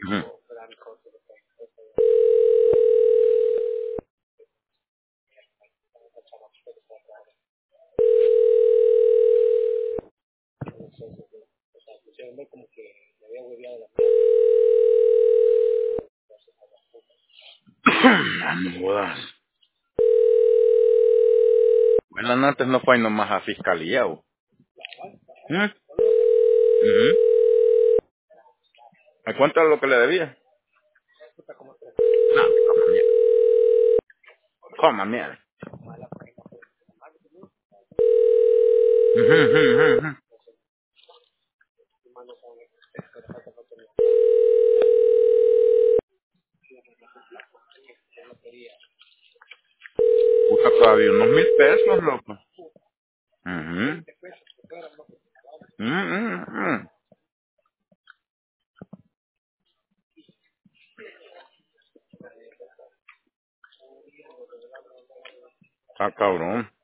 Ujú. No jodas. Bueno, antes no fue nomás a fiscalía, ¿o? ¿Mm? Ujú. ¿A cuánto es lo que le debía? No, coma mierda. Coma mierda. Ujú, ujú, ujú. Puta, todavía unos 1,000 pesos, loco. Ujú. Mm. Está cabrón.